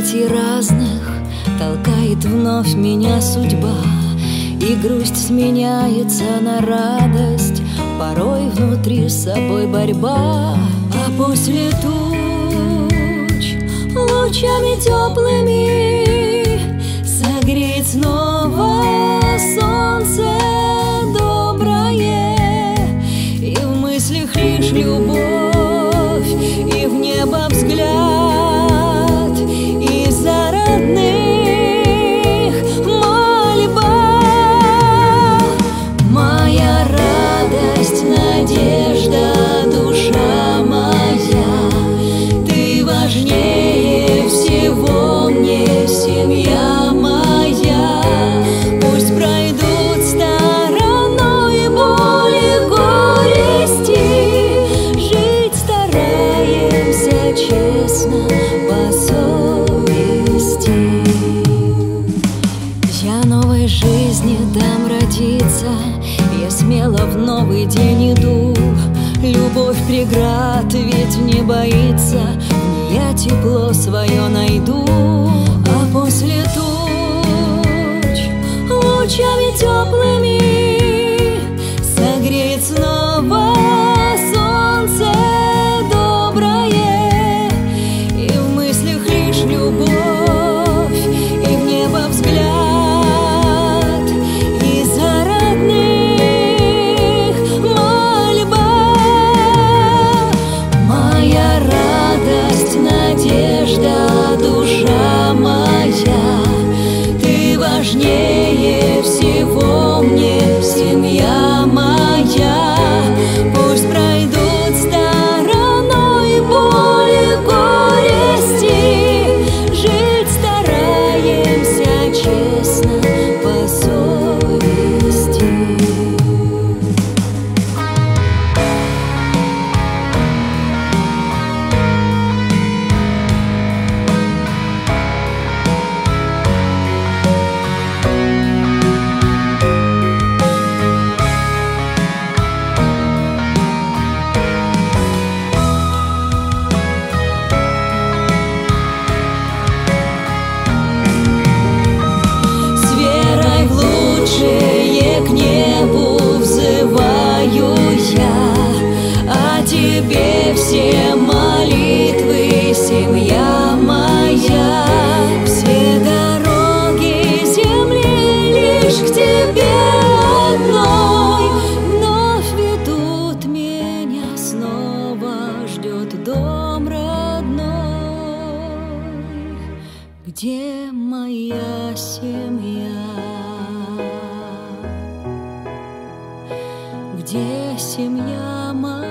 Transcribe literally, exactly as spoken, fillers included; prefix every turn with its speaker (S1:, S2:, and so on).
S1: событий разных толкает вновь меня судьба, и грусть сменяется на радость, порой внутри с собой борьба. А после туч лучами теплыми согреет снова солнце доброе, и в мыслях лишь любовь, и в небо взгляд, и за родных мольба. Моя радость, надежда, душа моя, ты важнее всего мне, семья моя. Пусть пройдут стороной боли, горести, жить стараемся честно по совести. Я новой жизни дам родиться, я смело в новый день иду. Любовь преград ведь не боится, я тепло свое найду. А после туч лучами теплыми согреет снова солнце доброе, и в мыслях лишь любовь, и в небо взгляд, и за родных мольба. Моя радость, надежда, душа моя, ты важнее всего мне, семья моя. Пусть пройдут стороной боли, горести, жить стараемся честно по совести. К небу взываю я, а тебе все молитвы, семья моя. Все дороги земли лишь к тебе одной вновь ведут меня, снова ждет дом родной. Где моя семья? Где семья моя?